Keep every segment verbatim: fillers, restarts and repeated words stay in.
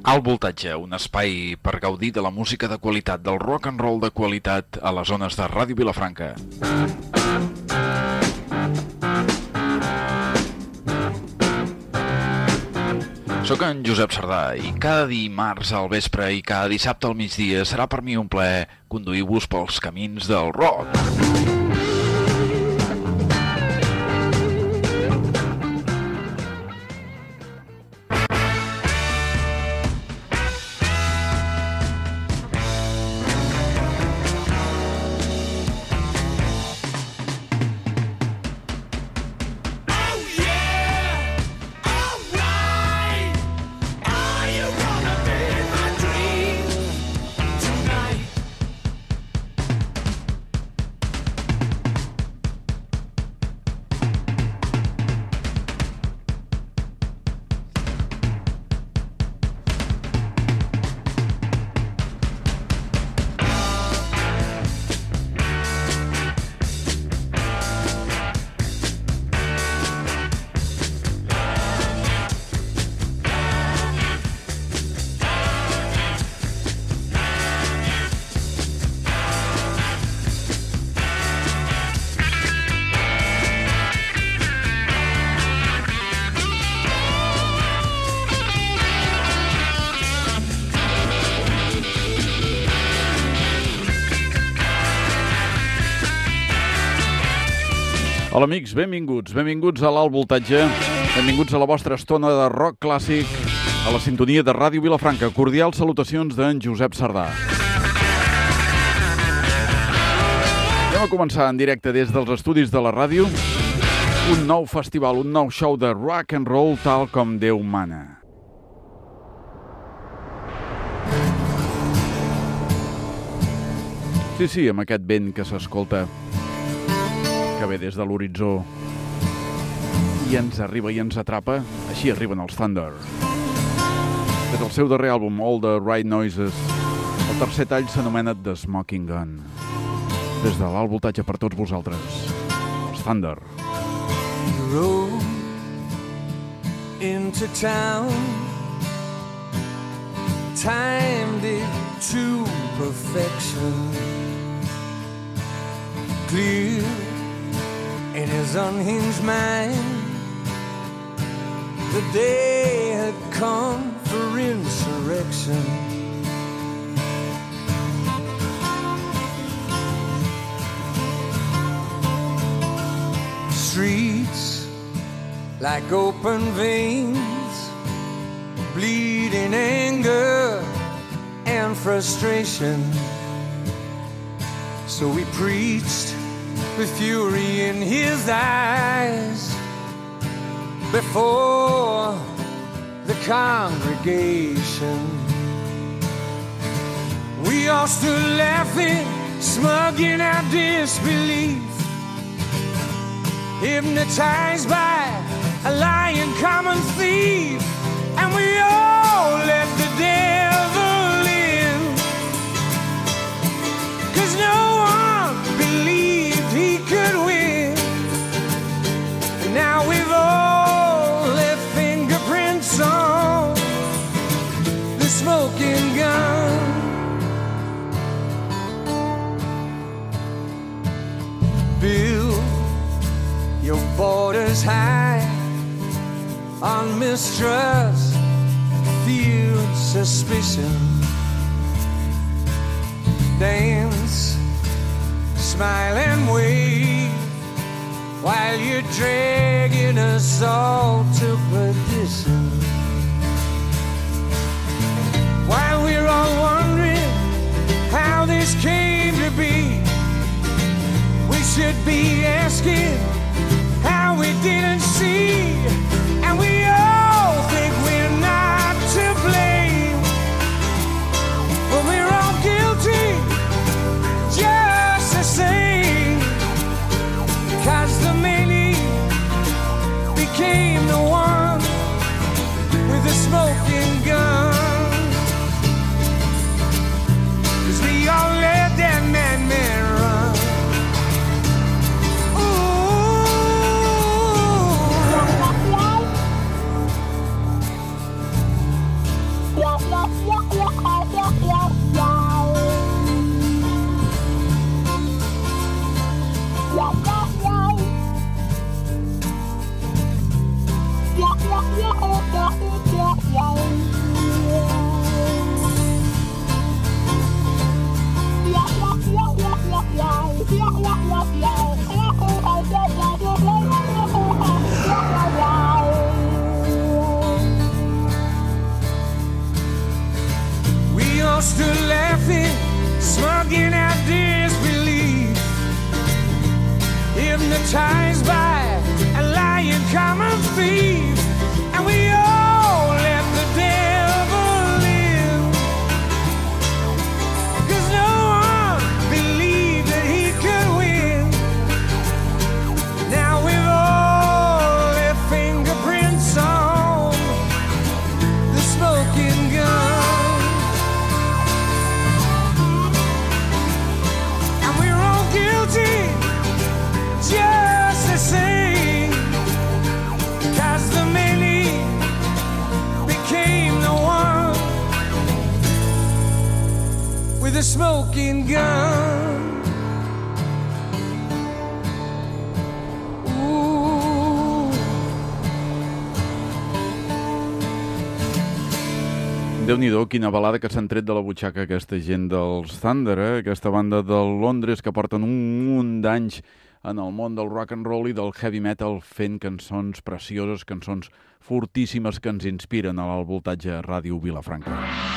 Alt Voltatge, un espai per gaudir de la música de qualitat, del rock and roll de qualitat a les zones de Ràdio Vilafranca. Soc en Josep Sardà i cada dimarts al vespre i cada dissabte al migdia serà per mi un plaer conduir-vos pels camins del rock. Hola amics, benvinguts, benvinguts a l'Alt Voltatge, benvinguts a la vostra estona de rock clàssic, a la sintonia de Ràdio Vilafranca. Cordials salutacions d'en Josep Sardà. Anem a començar en directe des dels estudis de la ràdio un nou festival, un nou show de rock and roll tal com Déu mana. Sí, sí, amb aquest vent que s'escolta, que ve des de l'horitzó i ens arriba i ens atrapa, així arriben els Thunder. Des del seu darrer àlbum, All the Right Noises, el tercer tall s'anomena The Smoking Gun. Des de l'Alt Voltatge per tots vosaltres, els Thunder. You rode into town, timed it to perfection, clear in his unhinged mind, the day had come for insurrection. Streets like open veins, bleeding anger and frustration. So he preached with fury in his eyes before the congregation. We all stood laughing, smug in our disbelief, hypnotized by a lying common thief, and we all let the devil in, 'cause no one believed he could win. And now we've all left fingerprints on the smoking gun. Build your borders high on mistrust, fear, suspicion. Dance, smile and wave while you're dragging us all to perdition. While we're all wondering how this came to be, we should be asking how we didn't see, and we all think we're not to blame, but we're all guilty just the same, 'cause the many became the one with the smoking gun. 'Cause we all let that madman run. Ooh. We all stood laughing, smug in our disbelief, hypnotized by a lying common thief, and we all let the devil live, 'cause no one believed that he could win. Now with all their fingerprints on the smoking gun, and we're all guilty just the same, 'cause the many became the one with a smoking gun. Ooh. Déu-n'hi-do, quina balada que s'han tret de la butxaca aquesta gent dels Thunder, eh? Aquesta banda de Londres que porten un munt d'anys en el món del rock and roll i del heavy metal, fent cançons precioses, cançons fortíssimes que ens inspiren a l'Altvoltatge Ràdio Vilafranca.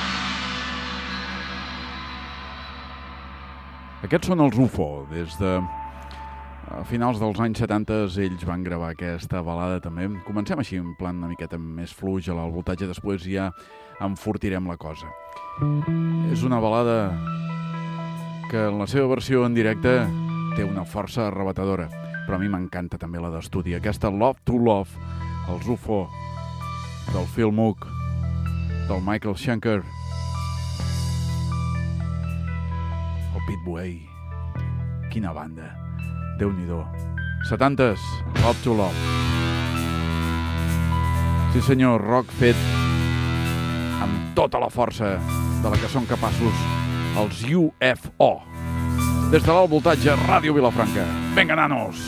Aquests són els U F O. Des de a finals dels anys setanta ells van gravar aquesta balada també. Comencem així en plan una miqueta més fluix a l'Altvoltatge, després ja enfortirem la cosa. És una balada que en la seva versió en directe té una força arrebatadora, però a mi m'encanta també la d'estudi. Aquesta Love to Love, els U F O, del Phil Moog, del Michael Schenker, el Pete Buey. Quina banda, Déu-n'hi-do. setantes, Love to Love. Sí senyor, rock fet amb tota la força de la que són capaços els U F O. Des de l'Altvoltatge Ràdio Vilafranca. Vinga, nanos!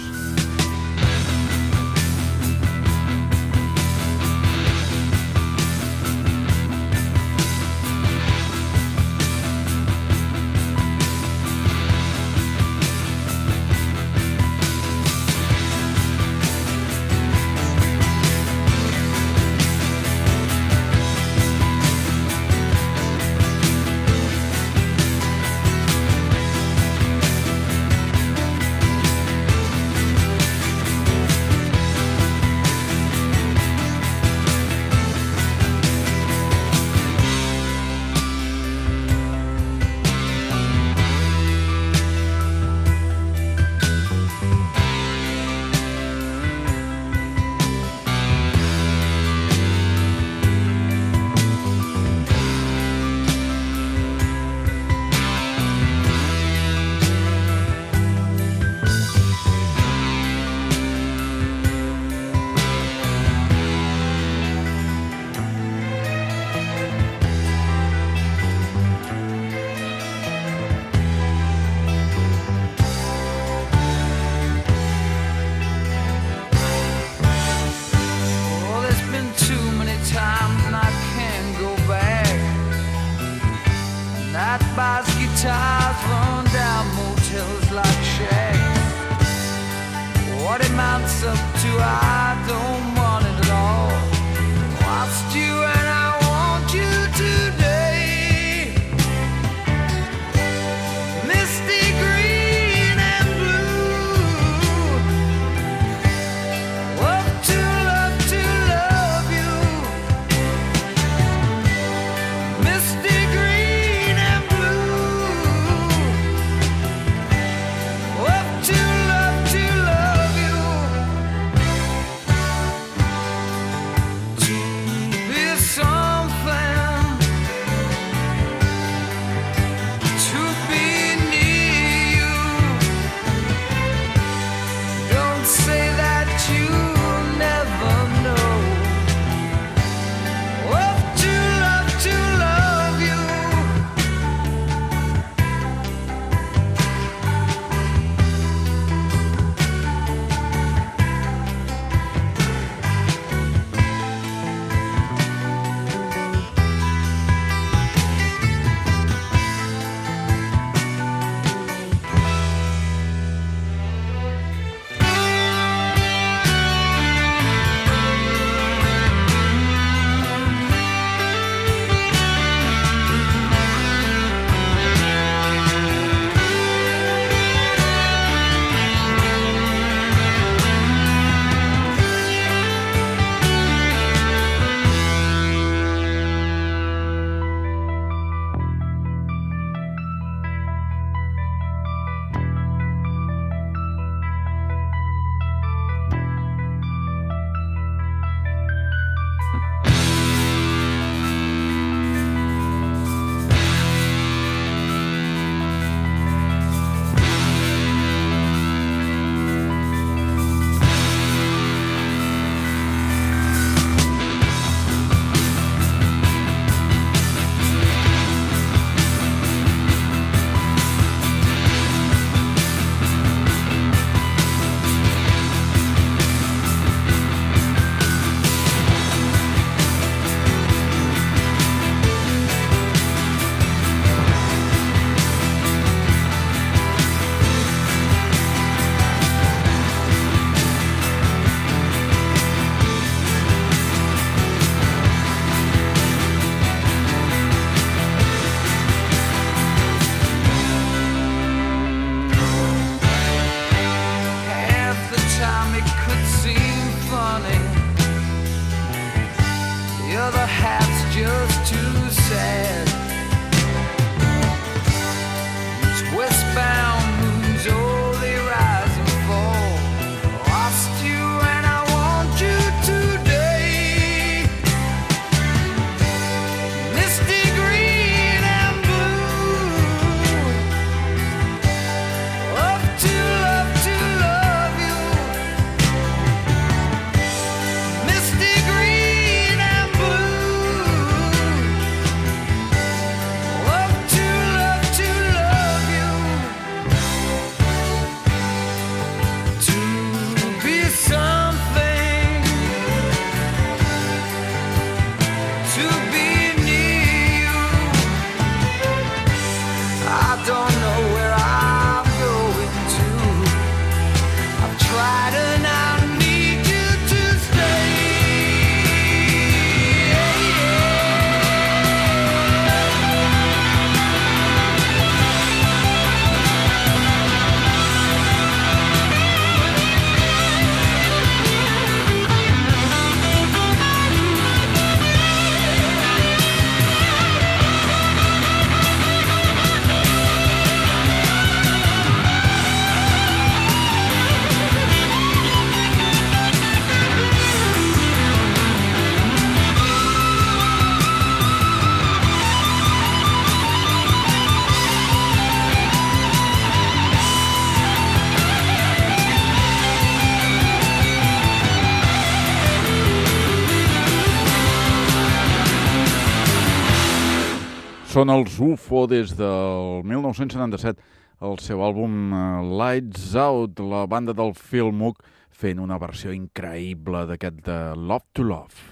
Són els U F O des del mil nou-cents setanta-set, el seu àlbum Lights Out, la banda del Phil Moog fent una versió increïble d'aquest de Love to Love.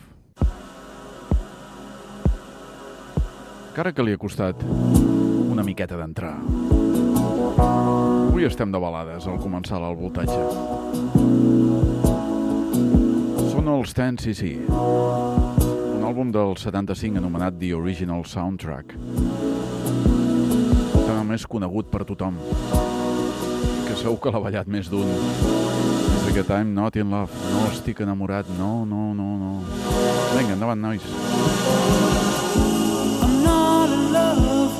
Encara que li ha costat una miqueta d'entrar. Avui estem de balades al començar el voltatge. Són els ten C C, un àlbum del setanta-cinc anomenat The Original Soundtrack. El tema més conegut per tothom, que segur que l'ha ballat més d'un. Because I'm not in love, no estic enamorat, no, no, no, no. Vinga, endavant, nois. I'm not in love,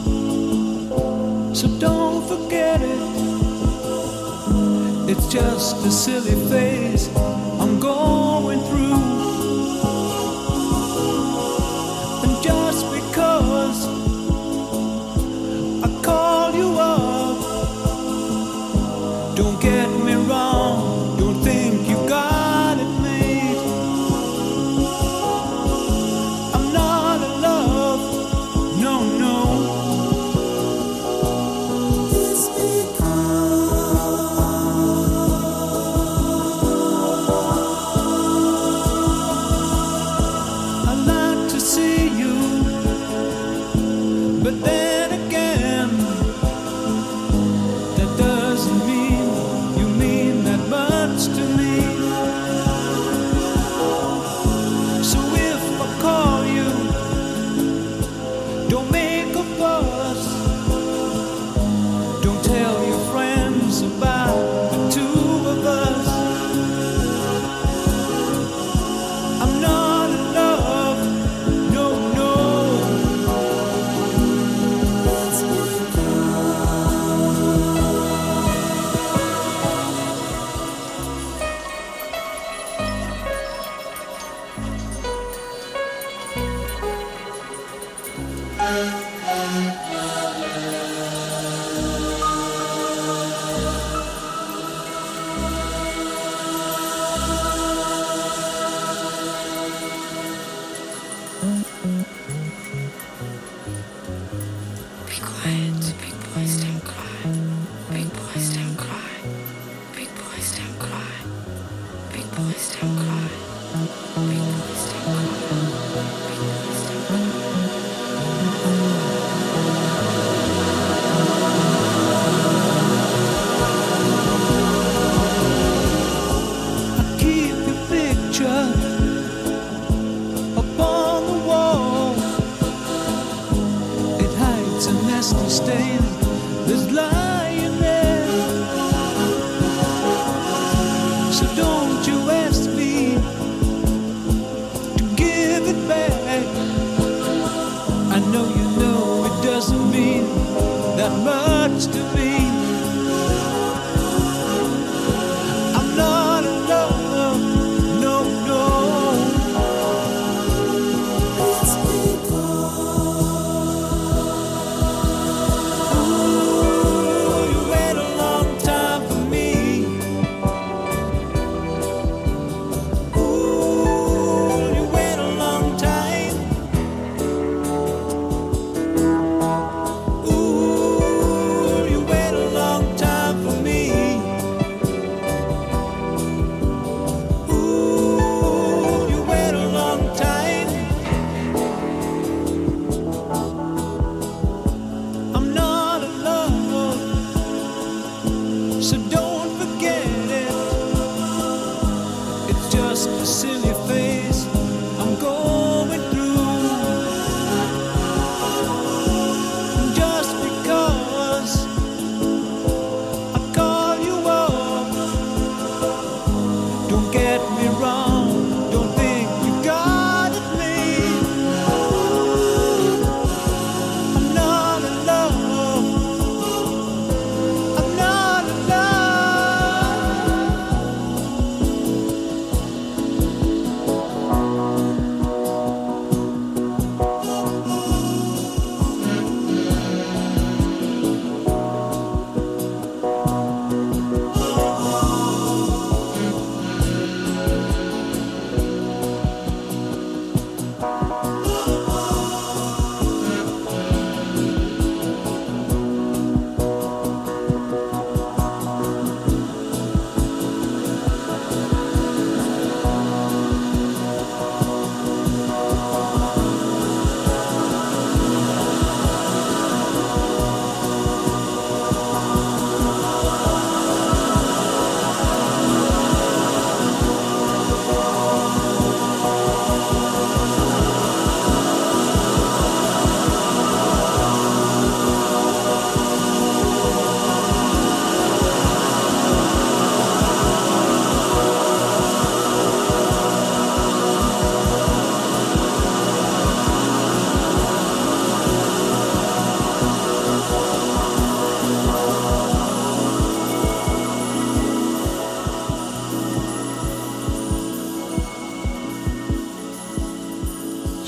so don't forget it. It's just a silly phase I'm going through. And just because I call you up, don't get me wrong, don't think you got it made. I'm not in love, no, no. It's but then again, that doesn't mean you mean that much to me. So if I call you, don't make a fuss. Don't tell your friends about the two of us. I'm not in love, no, no.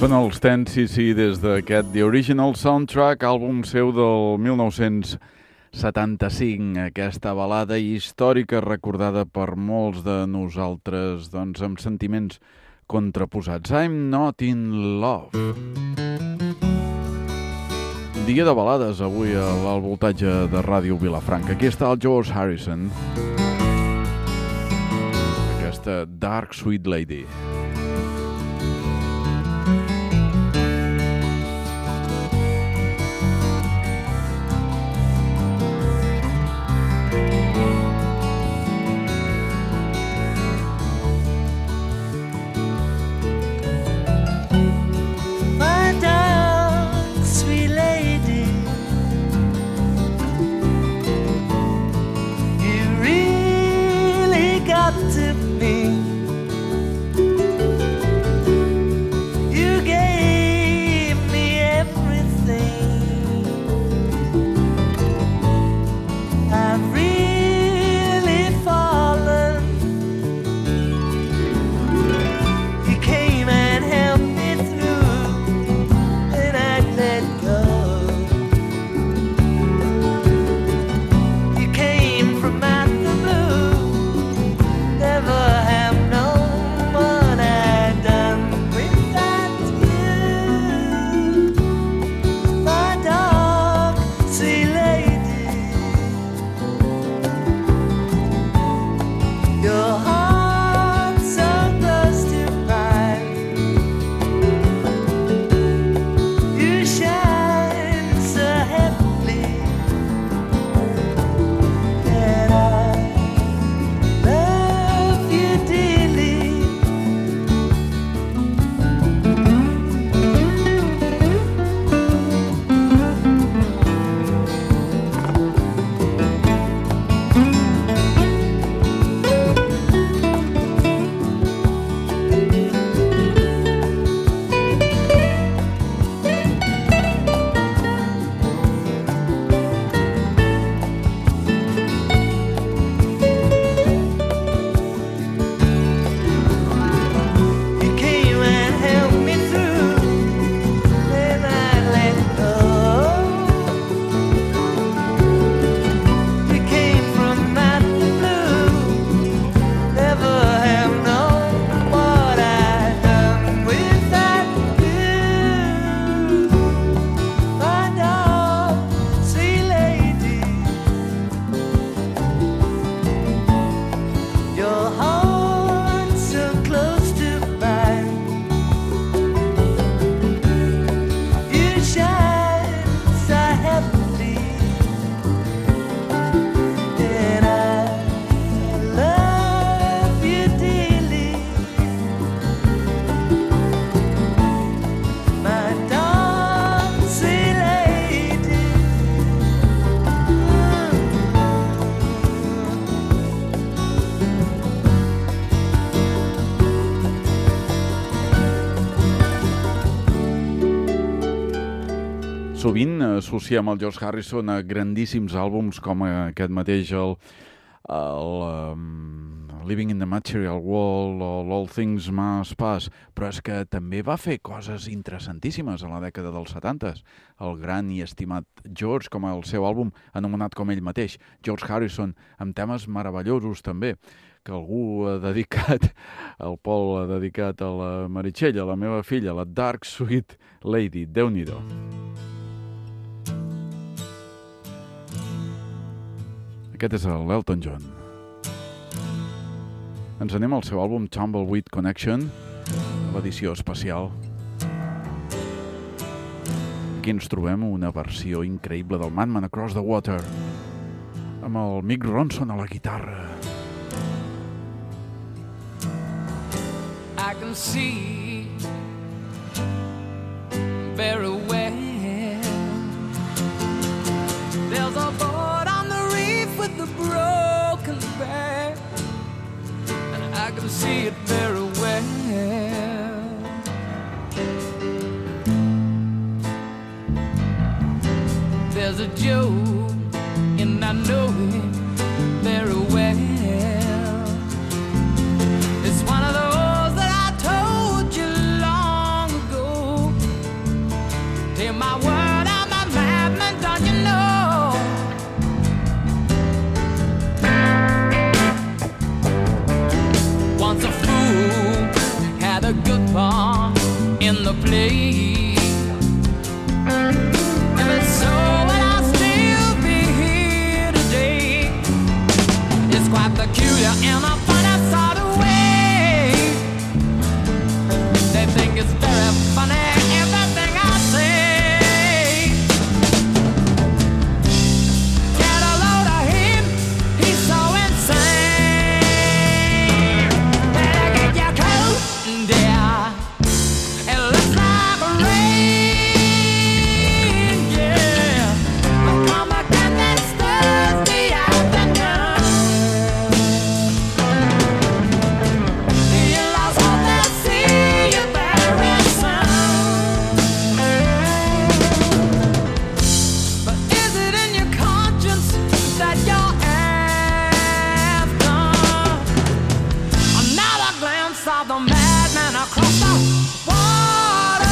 Són els Ten C C des d'aquest The Original Soundtrack, àlbum seu del mil nou-cents setanta-cinc. Aquesta balada històrica recordada per molts de nosaltres, doncs, amb sentiments contraposats. I'm Not in Love. Dia de balades avui al voltatge de Ràdio Vilafranca. Aquí està el George Harrison. Aquesta Dark Sweet Lady. Sovint associem el George Harrison a grandíssims àlbums com aquest mateix, el, el um, Living in the Material World o All Things Must Pass, però és que també va fer coses interessantíssimes a la dècada dels setanta. El gran i estimat George, com el seu àlbum anomenat com ell mateix, George Harrison, amb temes meravellosos també, que algú ha dedicat, el Paul ha dedicat a la Meritxell, a la meva filla, la Dark Sweet Lady. Déu-n'hi-do. Aquest és l'Elton John. Ens anem al seu àlbum Tumbleweed Connection, l'edició especial. Aquí ens trobem una versió increïble del Madman Across the Water, amb el Mick Ronson a la guitarra. I can see very well there's a boat on the reef with a broken back, and I can see it very well. There's a joke and I know it very well. It's one of those that I told you long ago. peculiar in a funny sort of way. They think it's very funny everything I say. Get a load of him, he's so insane. Better get your coat, dear. It looks like rain, yeah. But come again next Thursday afternoon. You lost hope to see you very soon. But is it in your conscience that you're after another glimpse of the madman across the water?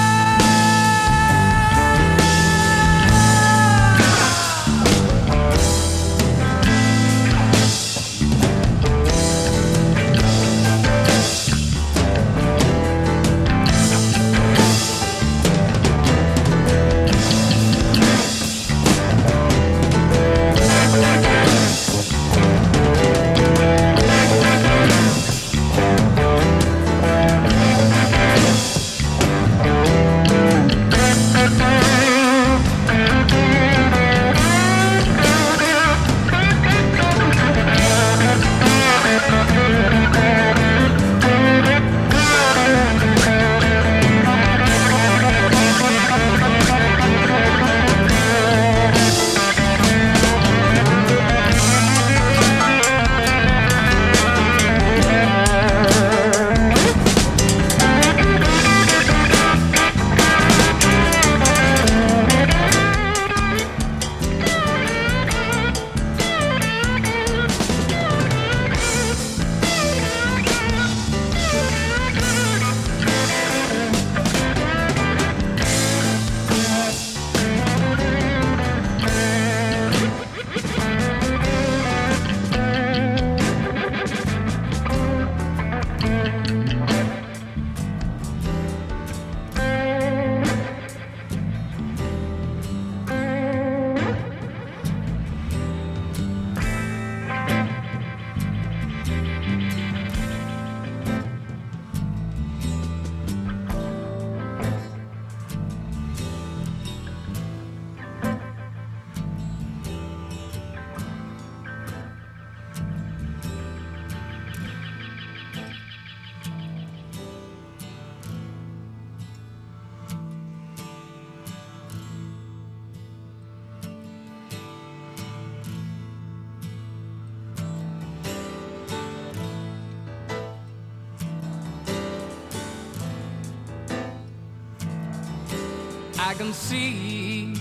I can see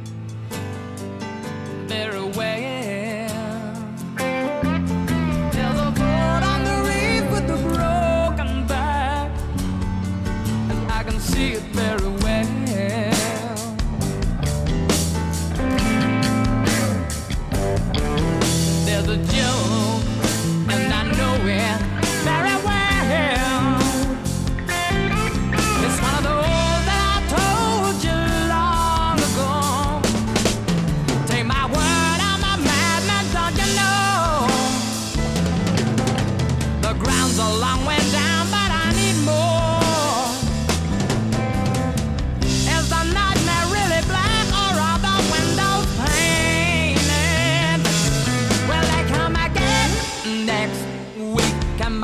very well. There's a boat on the reef with a broken back, and I can see it very well. There's a joke, and I know it very well. It's one of those a long way down, but I need more. Is the nightmare really black, or are the windows painted? Will they come again next week? Am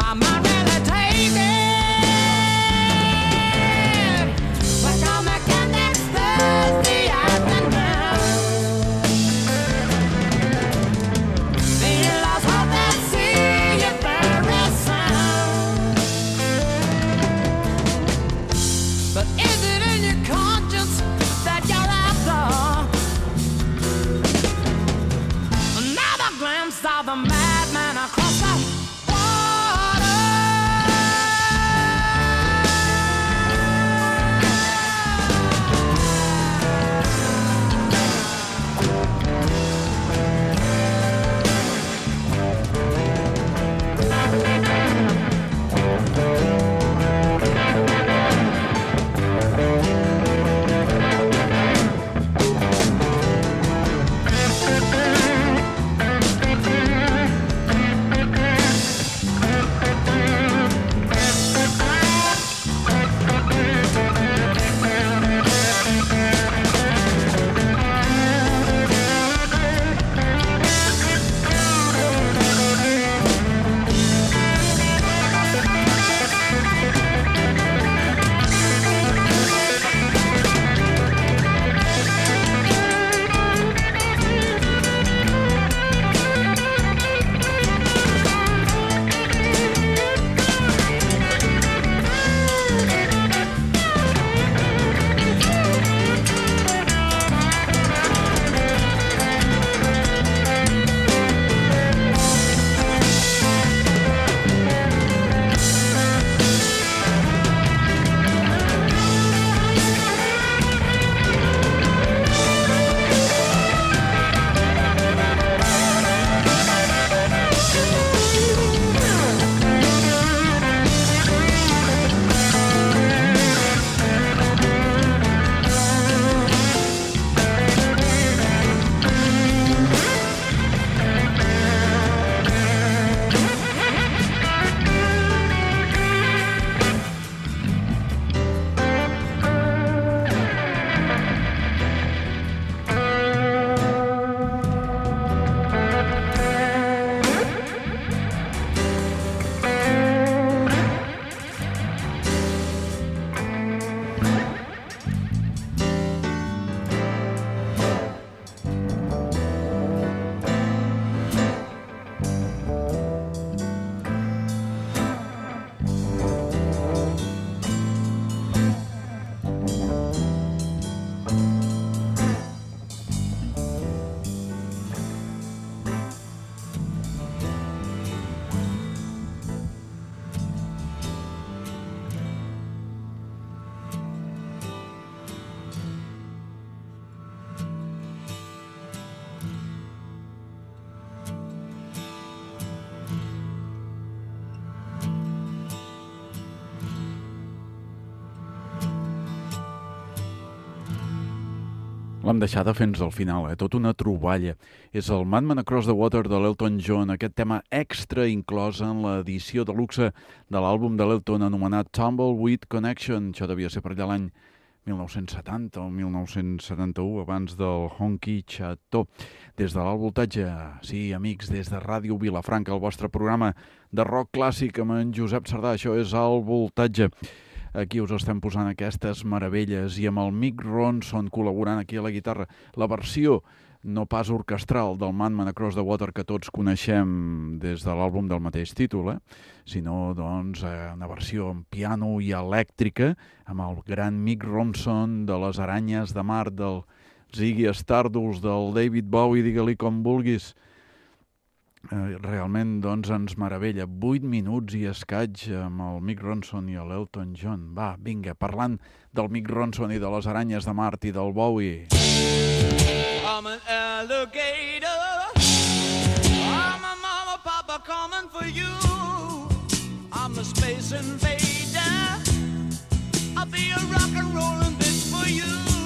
L'hem deixada fins al final, eh? Tot una troballa. És el Madman Across the Water de l'Elton John, aquest tema extra inclòs en l'edició de luxe de l'àlbum de l'Elton anomenat Tumbleweed Connection. Això devia ser per allà l'any mil nou-cents setanta o mil nou-cents setanta-u, abans del Honky Chateau. Des de l'Alt Voltatge, sí, amics, des de Ràdio Vilafranca, el vostre programa de rock clàssic amb en Josep Sardà. Això és Alt Voltatge. Aquí us estem posant aquestes meravelles i amb el Mick Ronson col·laborant aquí a la guitarra. La versió no pas orquestral del Madman Across the Water que tots coneixem des de l'àlbum del mateix títol, eh? sinó doncs, una versió en piano i elèctrica amb el gran Mick Ronson de les Aranyes de Mar, del Ziggy Stardust, del David Bowie, digue-li com vulguis. Realment doncs ens meravella. Vuit minuts i escaig amb el Mick Ronson i l'Elton John. Va, vinga, parlant del Mick Ronson i de les Aranyes de Mart i del Bowie. I'm an alligator. I'm a mama, papa coming for you. I'm a space invader. I'll be a rock and rollin' bitch for you.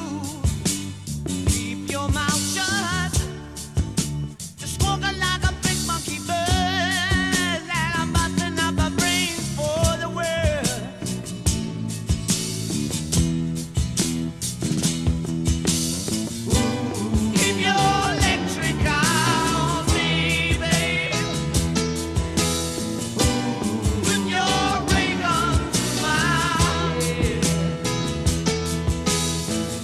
Keep your mouth shut. Just walking like a monkey bird, and I'm busting up my brains for the world. Keep your electric on, baby. Put your ray gun to my head.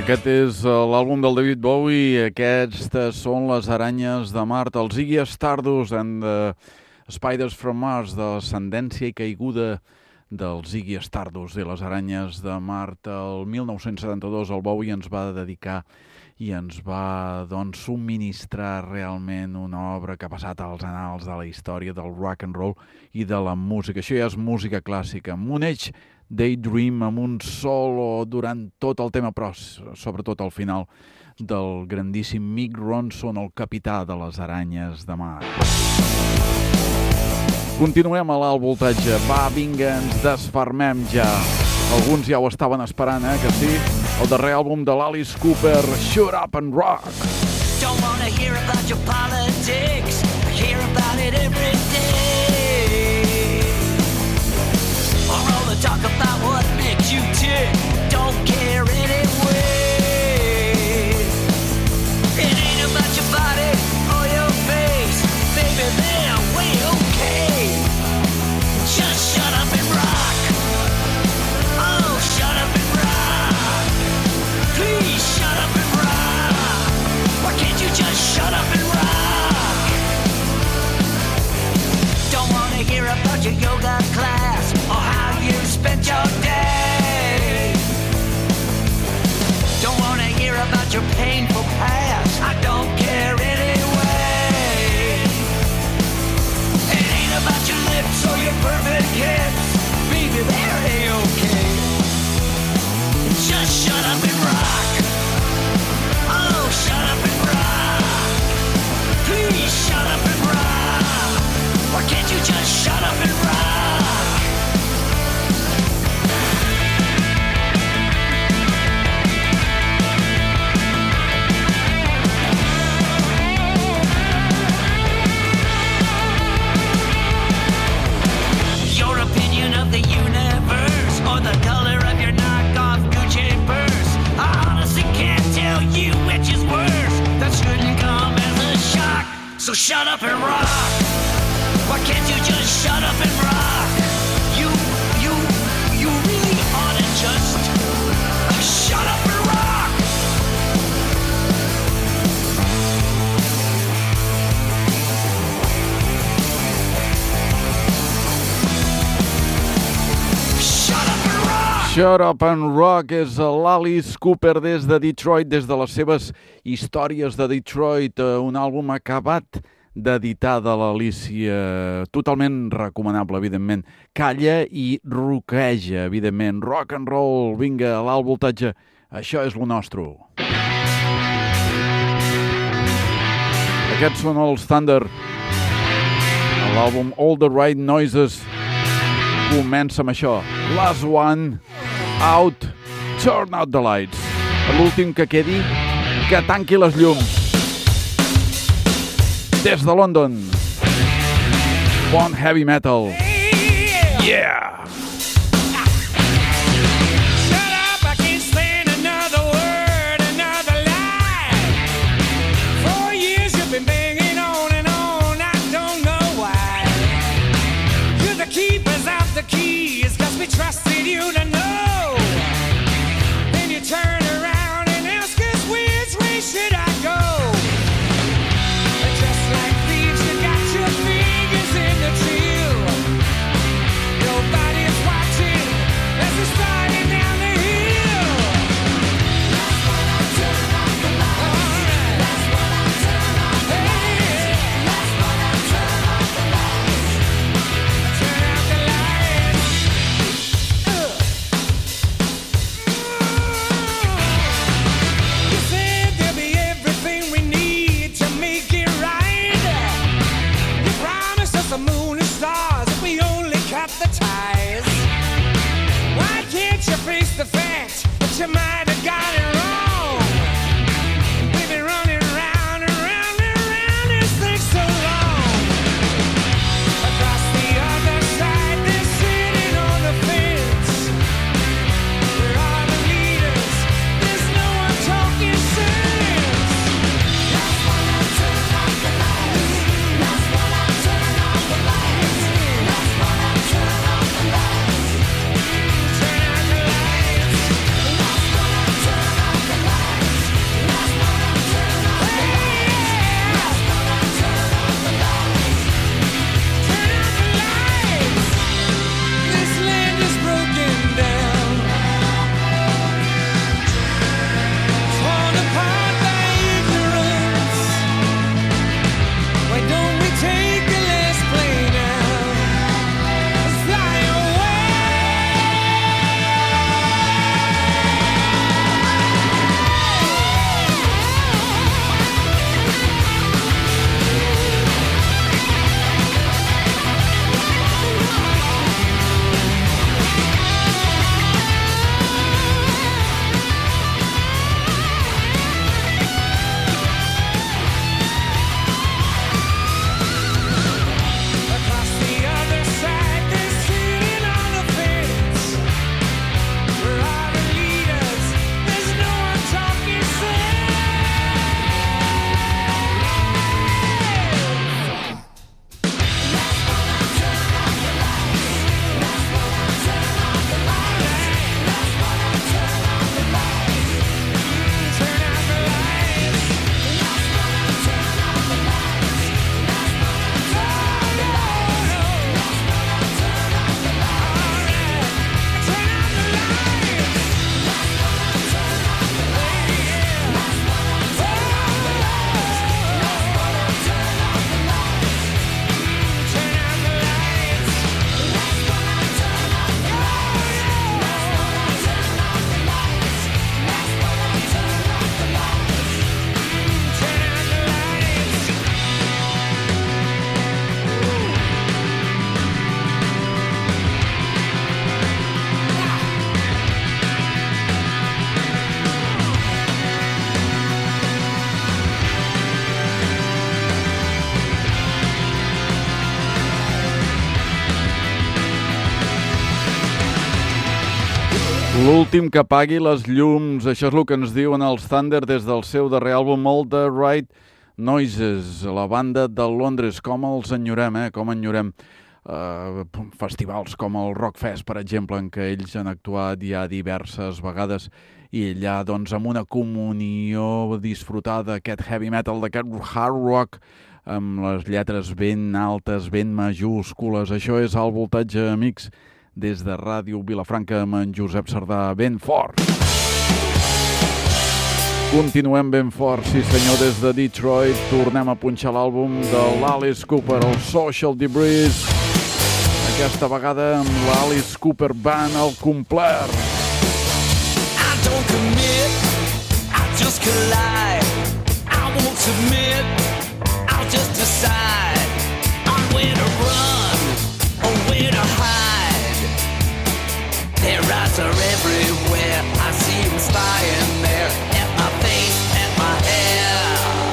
Aquest és l'àlbum del David Bowie, aquestes són les aranyes de Mart, el Ziggy Stardust and the Spiders from Mars, descendència i caiguda del Ziggy Stardust i les aranyes de Mart. El mil nou-cents setanta-dos el Bowie ens va dedicar i ens va doncs, subministrar realment una obra que ha passat als annals de la història del rock and roll i de la música. Això ja és música clàssica. Moonage Daydream amb un solo durant tot el tema, però sobretot al final del grandíssim Mick Ronson, el capità de les aranyes de mar. Continuem a l'alt voltatge. Va, vinga, ens desfermem ja. Alguns ja ho estaven esperant, eh, que sí? El darrer àlbum de l'Alice Cooper, Shut Up and Rock. Don't wanna hear about your politics. I hear about it every day. Or all the talk about what makes you tick. Don't care anyway. It ain't about your body or your face. Baby, they're way okay. Just shut up and rock. Oh, shut up and rock. Please shut up and rock. Why can't you just shut up and rock? Don't wanna hear about your yoga class or how you spent your day. Don't wanna hear about your painful past. I don't care anyway. It ain't about your lips or your perfect hips. Baby, they're A-okay. Just shut up and rock. Oh, shut up and rock. Please shut up and rock. Why can't you just shut up and rock? Your opinion of the universe or the color of your knockoff Gucci purse, I honestly can't tell you which is worse. That shouldn't come as a shock. So shut up and rock. Why can't you just shut up and rock? You, you, you really ought to just uh, shut up and rock. Shut up and rock. Shut Up and Rock és l'Alice Cooper des de Detroit, des de les seves històries de Detroit, un àlbum acabat d'editar de l'Alicia, totalment recomanable, evidentment. Calla i roqueja, evidentment. Rock and roll, vinga, a l'alt voltatge. Això és lo nostre. Aquests són els Thunder. L'àlbum All the Right Noises comença amb això. Last one, out, turn out the lights. L'últim que quedi, que tanqui les llums. Des de London, Bon Heavy Metal. Yeah! Shut up, I can't stand another word, another lie. Four years you've been banging on and on, I don't know why. You're the keepers of the keys, 'cause we trusted you to know. Then you turn around and ask us which way should I go? Just like thieves, you got your fingers in the till. Nobody L'últim que apagui les llums, això és el que ens diuen els Thunder des del seu darrer àlbum All the Right Noises, la banda de Londres. Com els enyorem, eh? Com enyorem uh, festivals com el Rockfest, per exemple, en què ells han actuat ja diverses vegades i allà, doncs, amb una comunió disfrutada d'aquest heavy metal, d'aquest hard rock, amb les lletres ben altes, ben majúscules. Això és el Voltatge, amics, des de Ràdio Vilafranca amb en Josep Sardà, ben fort. Continuem ben fort, sí senyor, des de Detroit. Tornem a punxar l'àlbum de l'Alice Cooper, el Social Debris. Aquesta vegada amb l'Alice Cooper Band al complet. I don't commit, I just collide. I won't submit, I'll just decide on where to run or where to hide. Their eyes are everywhere, I see them spying there, at my face, at my hair.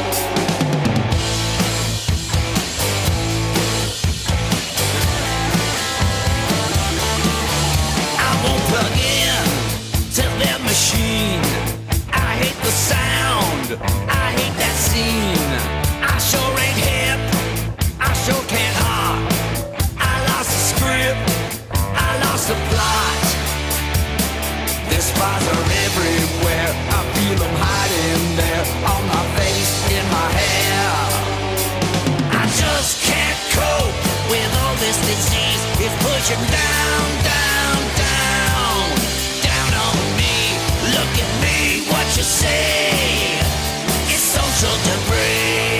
I won't plug in to their machine. I hate the sound, I hate that scene. I sure ain't hip, I sure can't hop. I lost the script, I lost the plot. Their spies are everywhere, I feel them hiding there, on my face, in my hair. I just can't cope with all this disease. It's pushing down, down, down, down on me. Look at me, what you say? It's social debris.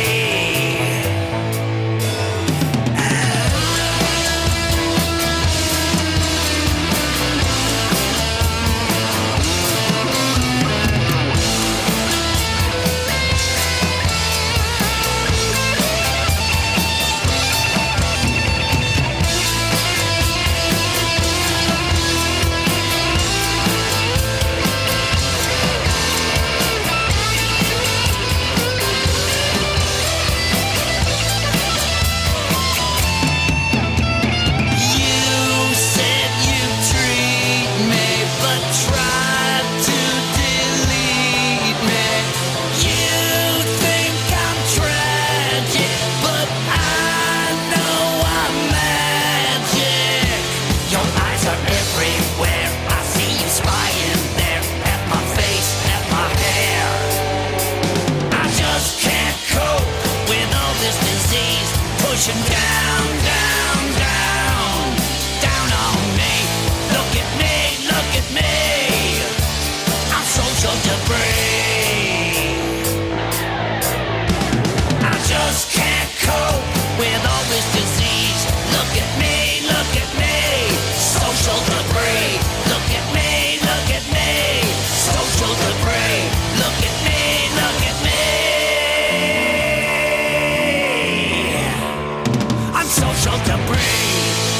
Pushing down, down, down, down on me. Look at me, look at me. I'm social debris. I just can't cope with all this disease. Look at me, look at me. Social debris. Look at me, look at me. Social debris. Look at me, look at me. Social debris.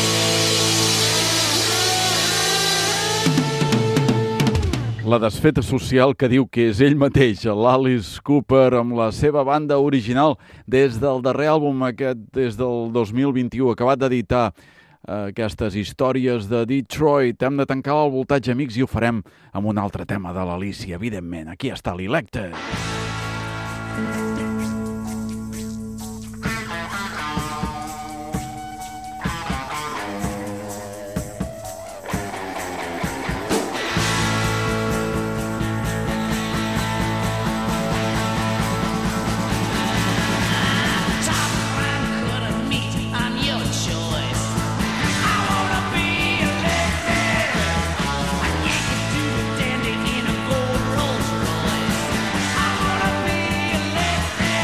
La desfeta social que diu que és ell mateix, l'Alice Cooper, amb la seva banda original des del darrer àlbum, aquest des del dos mil vint-i-u, acabat d'editar eh, aquestes històries de Detroit. Hem de tancar el Voltatge, amics, i ho farem amb un altre tema de l'Alicia, evidentment. Aquí està l'Elected. In a gold Rolls Royce, I wanna be elected.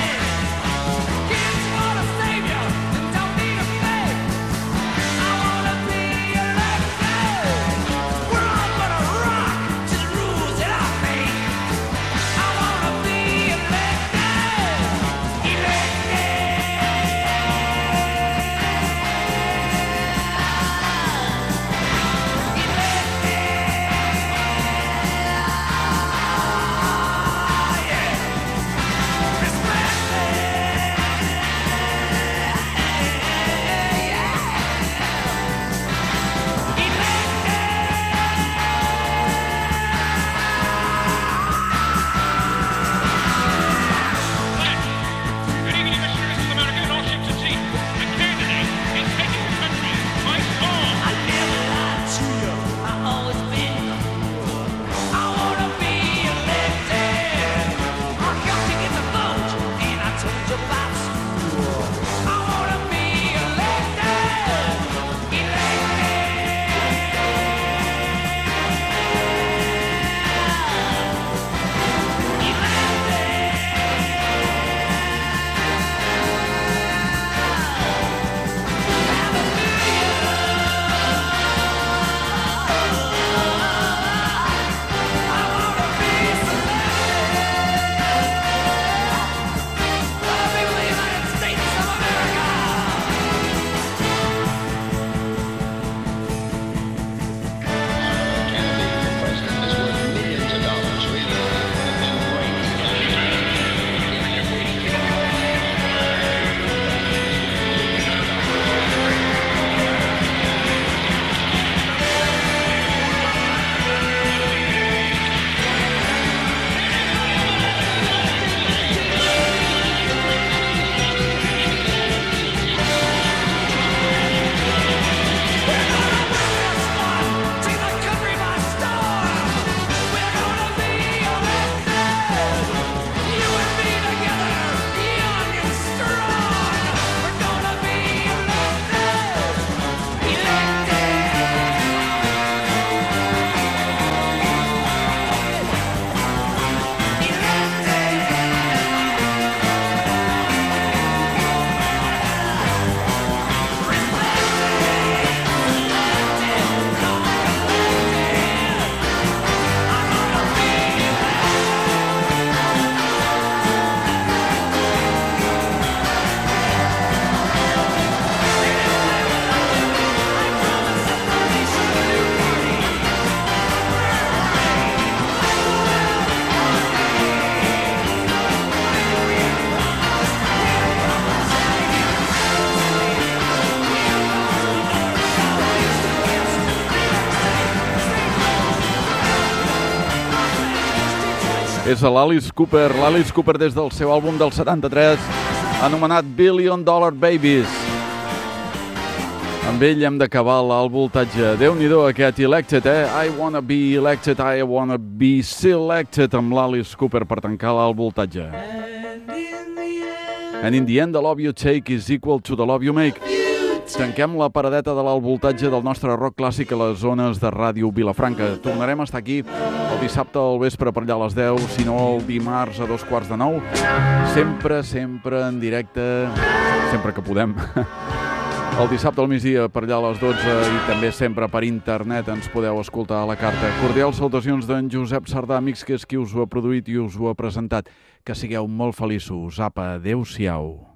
És a l'Alice Cooper, l'Alice Cooper des del seu àlbum del setanta-tres, anomenat Billion Dollar Babies. Amb ell hem d'acabar l'alt voltatge. Déu-n'hi-do aquest Elected, eh? I wanna be elected, I wanna be selected, amb l'Alice Cooper per tancar l'alt voltatge. And in the end, the love you take is equal to the love you make. Tanquem la paradeta de l'alt voltatge del nostre rock clàssic a les zones de Ràdio Vilafranca. Tornarem a estar aquí el dissabte al vespre per allà a les deu, si no el dimarts a dos quarts de nou. Sempre, sempre en directe, sempre que podem. El dissabte al migdia per allà a les dotze i també sempre per internet ens podeu escoltar a la carta. Cordials salutacions d'en Josep Sardà, amics, que és qui us ho ha produït i us ho ha presentat. Que sigueu molt feliços. Apa, adeu-siau.